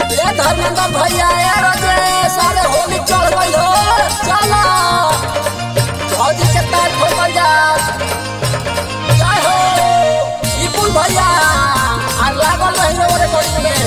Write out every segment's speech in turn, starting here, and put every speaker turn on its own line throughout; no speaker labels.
ये धर्मेंद्र भैया ये रोजे सारे होली चढ़ गई हो चलो भौजी के तार ठोकल जा जय हो विपुल भैया आ लागल रही रे गोड़ी में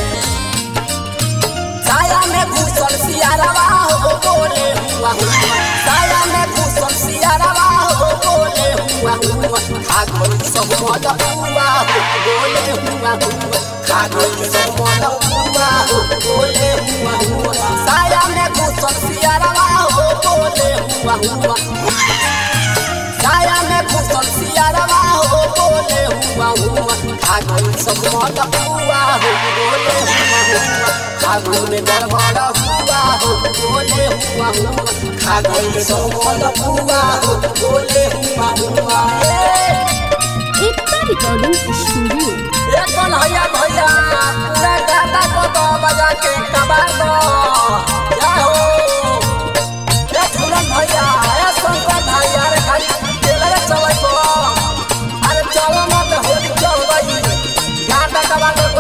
साया में घुसल सियारवा हो बोले हुआ साया में घुसल सियारवा हो बोले हुआ खागल सब मद हुआ हो बोले हुआ खागल सब मद हुआ हो बोले हुआ साया में घुसल सियारवा हो बोले हुआ साया में घुसल सियारवा हो बोले हुआ खागल सब मद हुआ हो बोले हुआ खागल में गड़बड़ हुआ हो बोले हुआ खागल सब मद हुआ हो बोले हुआ
एकता रिकॉर्डिंग स्टूडियो
एक कौन हैया भैया पूरा गाता को तो बजा के कबार दो जय हो ए झूलन भैया ए शंकर भैया रे खाली तेरे चवई को अरे चलो मत होली चल गई गाता कबार दो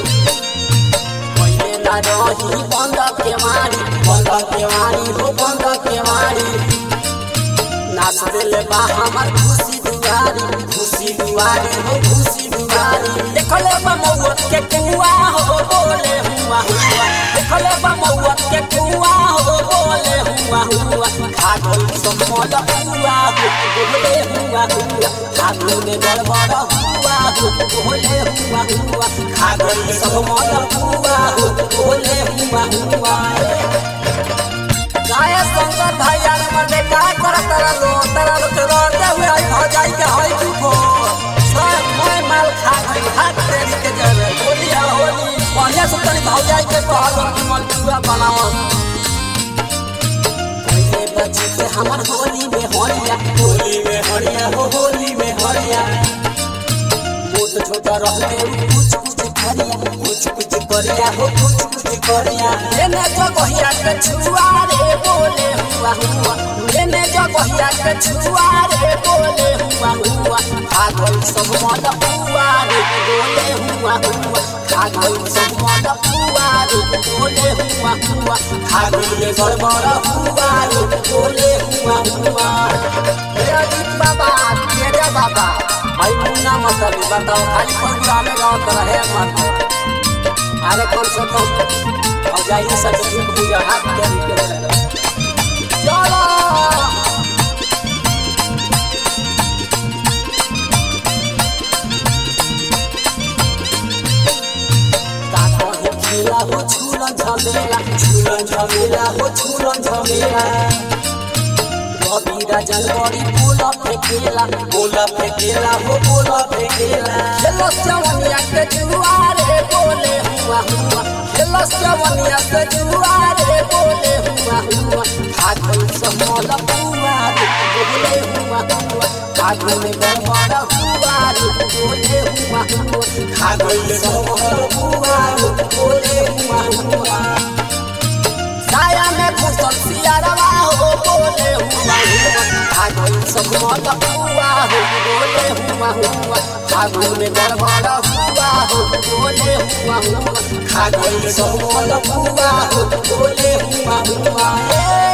पहले ना रही बंद के मारी हो बंद के मारी नाच दिले बा हमर खुशी दुआरी हो खुशी दुआरी देखले बा मौत के कुआ हो बोले हुआ देखले बा मौत के कुआ हो बोले हुआ खागल सब मद हुआ हो बोले हुआ खागल में गड़बड़ हुआ हो बोले हुआ खागल सब मद हुआ हो बोले हुआ गाय शंकर भैया रे मने का करत तारा के रोते हुए आई भजाई के होई दुखो सब मैं माल खा गई हाथ तेरी के जरे होली बढ़िया से तनी भजाई के कहल कि मन पूरा बनाओ पहले बच्चे के हमर होली में हरिया हो होली में हरिया मोट छोटा रहते कुछ करिया हो कुछ करिया लेने जो गहिया के छुआ रे बोले हुआ लेने जो गहिया के छुआ रे बोले हुआ खागल सब मद हुआ रे बोले हुआ खागल सब मद हुआ रे बोले हुआ खागल में गड़बड़ हुआ रे बोले हुआ हे अजीत बाबा भाई मुन्ना मतलब बताओ खाली प्रोग्राम में गाँव रहे मत अरे कौन सा कौन और जाइए सब पूजा हाथ के चलो काका ही खेला हो छूलन झमेला हो छूलन झमेला रवि राजन बड़ी बोला फेकेला हो बोला फेकेला खेलो जवनिया के जुआरे बोले हुआ खेलो जवनिया के जुआरे बोले हुआ खागल सब मद हुआ रे बोले हुआ खागल में गड़बड़ हुआ रे बोले हुआ खागल सब मद हुआ रे बोले हुआ साया में घुसल सियारवा हो बोले हुआ खागल सब मद हुआ हो बोले हुआ खागल में गड़बड़ हुआ हो बोले हुआ खागल सब मद हुआ हो बोले हुआ